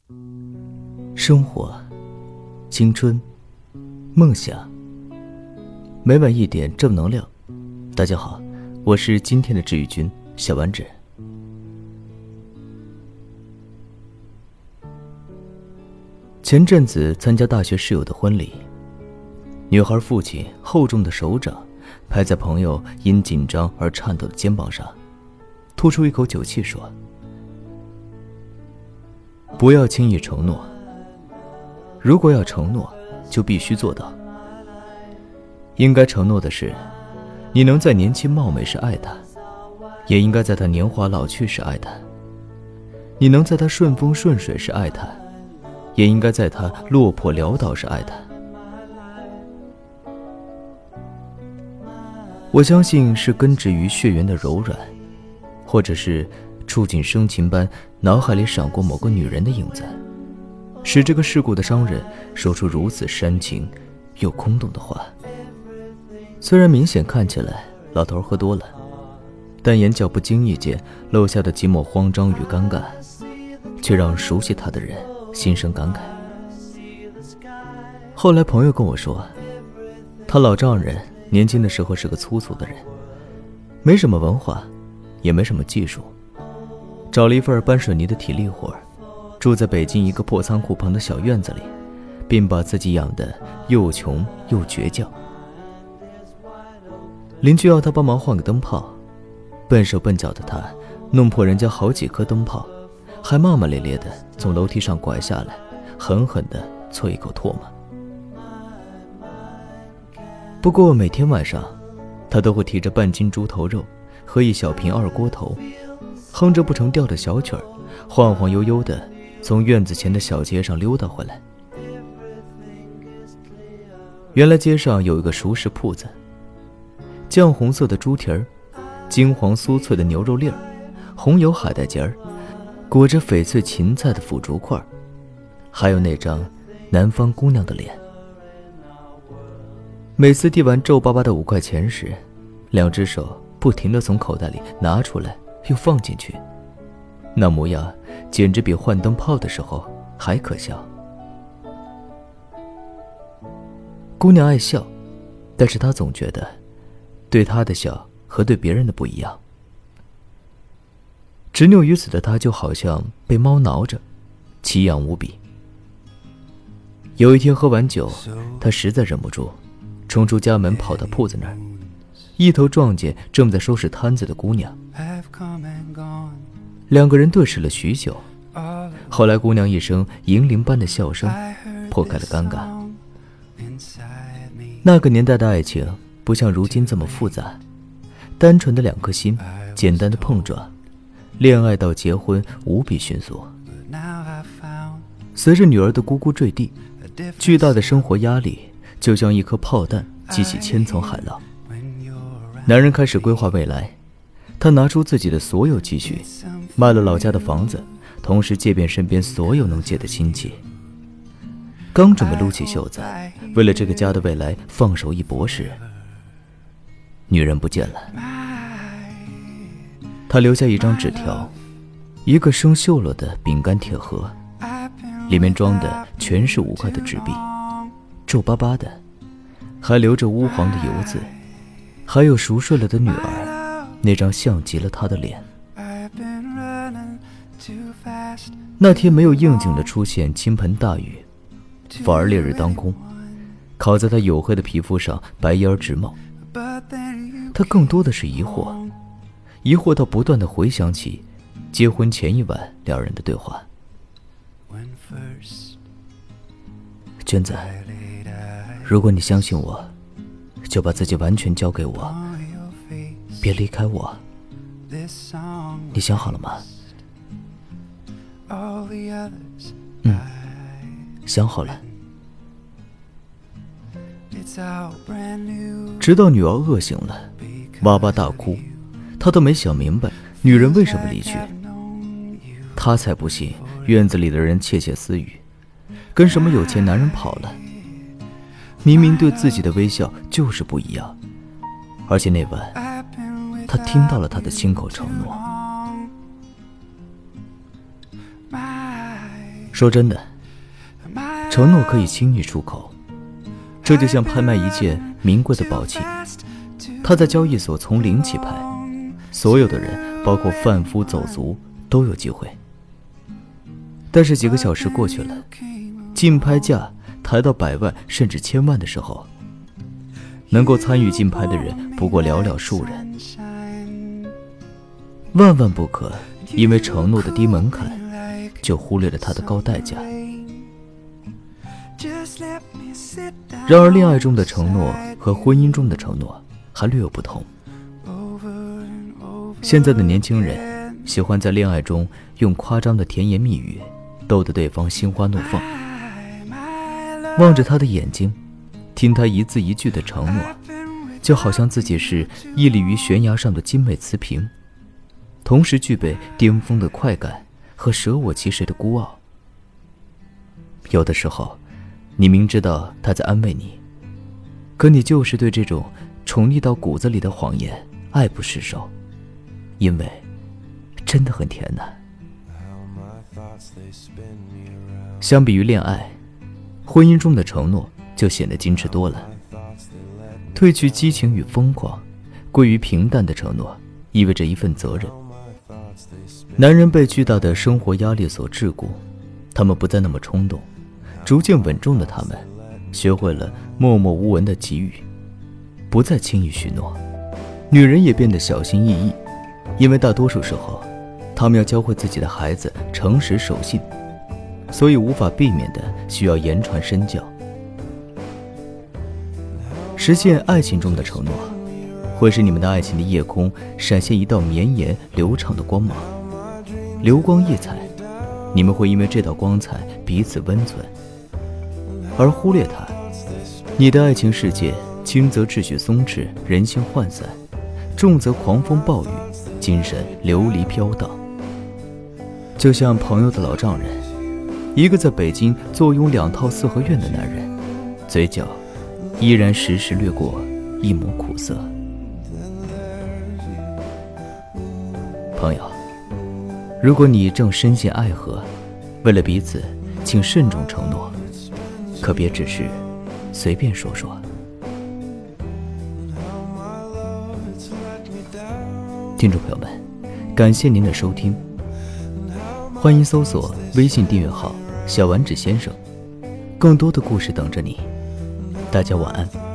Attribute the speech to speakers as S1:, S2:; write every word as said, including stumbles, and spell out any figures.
S1: 生活、青春、梦想，每晚一点正能量。大家好，我是今天的治愈君小丸子。前阵子参加大学室友的婚礼，女孩父亲厚重的手掌拍在朋友因紧张而颤抖的肩膀上，吐出一口酒气说：不要轻易承诺，如果要承诺就必须做到。应该承诺的是，你能在年轻貌美时爱他，也应该在他年华老去时爱他。你能在他顺风顺水时爱他，也应该在他落魄潦倒时爱他。我相信是根植于血缘的柔软，或者是触景生情般脑海里闪过某个女人的影子，使这个世故的商人说出如此煽情又空洞的话。虽然明显看起来老头喝多了，但眼角不经意间漏下的几抹慌张与尴尬，却让熟悉他的人心生感慨。后来朋友跟我说，他老丈人年轻的时候是个粗俗的人，没什么文化，也没什么技术，找了一份搬水泥的体力活，住在北京一个破仓库旁的小院子里，并把自己养得又穷又倔强。邻居要他帮忙换个灯泡，笨手笨脚的他弄破人家好几颗灯泡，还骂骂咧咧的从楼梯上拐下来，狠狠地啐一口唾沫。不过每天晚上他都会提着半斤猪头肉和一小瓶二锅头，哼着不成调的小曲儿，晃晃悠悠地从院子前的小街上溜达回来。原来街上有一个熟食铺子，酱红色的猪蹄儿，金黄酥脆的牛肉粒儿，红油海带结儿，裹着翡翠芹菜的腐竹块，还有那张南方姑娘的脸。每次递完皱巴巴的五块钱时，两只手不停地从口袋里拿出来又放进去，那模样简直比换灯泡的时候还可笑。姑娘爱笑，但是她总觉得对她的笑和对别人的不一样。执拗于此的她就好像被猫挠着，奇痒无比。有一天喝完酒，她实在忍不住，冲出家门跑到铺子那儿，一头撞见正在收拾摊子的姑娘。两个人对视了许久，后来姑娘一声银铃般的笑声破开了尴尬。那个年代的爱情不像如今这么复杂，单纯的两颗心，简单的碰撞，恋爱到结婚无比迅速。随着女儿的咕咕坠地，巨大的生活压力就像一颗炮弹激起千层海浪。男人开始规划未来，他拿出自己的所有积蓄，卖了老家的房子，同时借遍身边所有能借的亲戚。刚准备撸起袖子，为了这个家的未来放手一搏时，女人不见了。她留下一张纸条，一个生锈了的饼干铁盒，里面装的全是五块的纸币，皱巴巴的，还留着乌黄的油渍，还有熟睡了的女儿那张像极了她的脸。那天没有应景的出现倾盆大雨，反而烈日当空，烤在她黝黑的皮肤上白烟直冒。她更多的是疑惑，疑惑到不断地回想起结婚前一晚两人的对话。娟子，如果你相信我，就把自己完全交给我，别离开我。你想好了吗？嗯，想好了。直到女儿饿醒了，哇哇大哭，她都没想明白女人为什么离去。她才不信院子里的人窃窃私语，跟什么有钱男人跑了。明明对自己的微笑就是不一样，而且那晚他听到了他的亲口承诺。 说真的，承诺可以轻易出口，这就像拍卖一件名贵的宝器，它在交易所从零起拍，所有的人包括贩夫走卒都有机会。但是几个小时过去了，竞拍价抬到百万甚至千万的时候，能够参与竞拍的人不过寥寥数人。万万不可因为承诺的低门槛就忽略了它的高代价。然而恋爱中的承诺和婚姻中的承诺还略有不同。现在的年轻人喜欢在恋爱中用夸张的甜言蜜语逗得对方心花怒放，望着他的眼睛，听他一字一句的承诺，就好像自己是屹立于悬崖上的精美瓷瓶，同时具备巅峰的快感和舍我其谁的孤傲。有的时候你明知道他在安慰你，可你就是对这种宠溺到骨子里的谎言爱不释手，因为真的很甜呐。相比于恋爱，婚姻中的承诺就显得矜持多了。褪去激情与疯狂，归于平淡的承诺，意味着一份责任。男人被巨大的生活压力所桎梏，他们不再那么冲动，逐渐稳重的他们学会了默默无闻的给予，不再轻易许诺。女人也变得小心翼翼，因为大多数时候他们要教会自己的孩子诚实守信，所以无法避免的需要言传身教。实现爱情中的承诺，会使你们的爱情的夜空闪现一道绵延流畅的光芒，流光溢彩，你们会因为这道光彩彼此温存。而忽略它，你的爱情世界轻则秩序松弛，人心涣散，重则狂风暴雨，精神流离飘荡。就像朋友的老丈人，一个在北京坐拥两套四合院的男人，嘴角依然时时掠过一抹苦涩。朋友，如果你正深陷爱河，为了彼此，请慎重承诺，可别只是随便说说。听众朋友们，感谢您的收听，欢迎搜索微信订阅号小丸子先生，更多的故事等着你。大家晚安。